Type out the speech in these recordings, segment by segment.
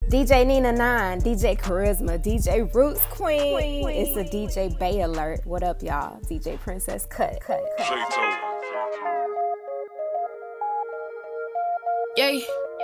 DJ Nina 9, DJ Charisma, DJ Roots Queen. It's a DJ Bay alert. What up, y'all? DJ Princess Cut. Yay.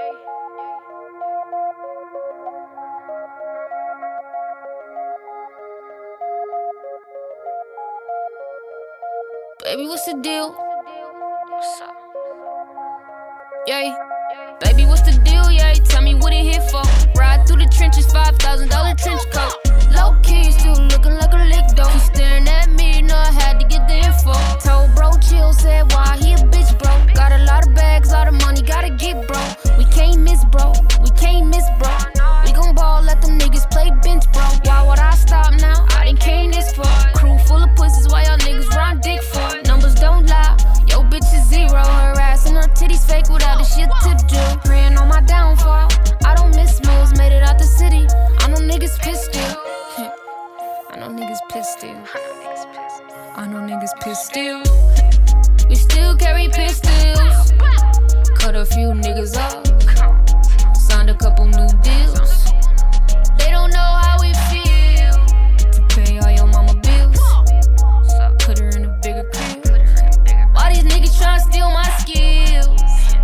Baby, what's the deal? What's up? Yay. Baby, what's the deal? Yay. Tell me what it here for. Ride through the trenches, $5,000 trench coat. Low key, still looking like a lick though. He staring at me, know I had to get the info. Told bro, chill, said why he a bitch, bro. Got a lot of bags, all the money, gotta get, bro. We can't miss, bro. We can't miss, bro. We gon' ball, let them niggas play bench, bro. Why would I stop now? I done came this far. Crew full of pussies, why y'all niggas run dick for? Numbers don't lie, yo bitch is zero. Her ass and her titties fake without the shit to do. Praying on my downfall, I don't miss moves. Made it out the city, I know niggas pissed still. I know niggas pissed still. I know niggas pissed still. We still carry pistols. Cut a few niggas off. Signed a couple new deals. They don't know how we feel to pay all your mama bills. Put her in a bigger crib. Why these niggas tryna steal my skills?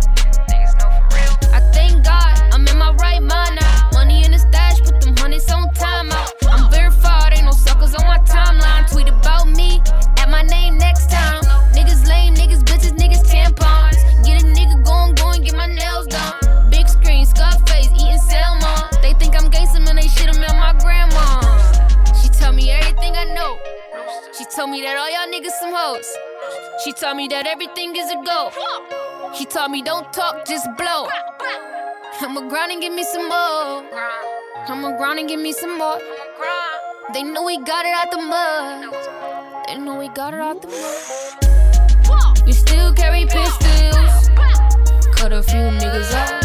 I thank God I'm in my right mind now. Money in the stash, put them hundreds on timeout. I'm verified, ain't no suckers on my timeline. Tweet about me, add my name next time. Niggas lame, niggas bitches, niggas tampons. Get a nigga going, get my nails done. Big screen, Scarface, eating salmon. They think I'm gangsta, man, they shit 'em at my grandma. She tell me everything I know. She told me that all y'all niggas some hoes. She told me that everything is a go. She told me don't talk, just blow. I'ma grind and give me some more. I'ma grind and give me some more. They know we got it out the mud. They know we got it out the mud. We still carry pistols. Cut a few niggas off.